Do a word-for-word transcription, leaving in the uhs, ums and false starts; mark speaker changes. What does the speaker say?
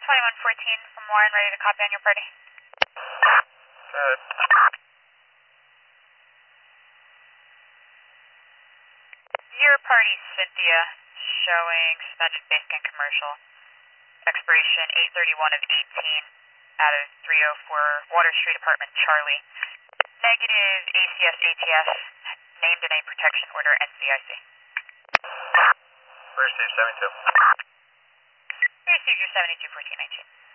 Speaker 1: twenty-one fourteen from Warren, ready to copy on your party.
Speaker 2: Good.
Speaker 1: Your party, Cynthia, showing suspended Basecamp commercial. Expiration eight thirty-one of eighteen out of three oh four Water Street, apartment Charlie. Negative A C S A T F, named in a protection order N C I C.
Speaker 2: Received seventy-two.
Speaker 1: Received your seventy-two fourteen nineteen.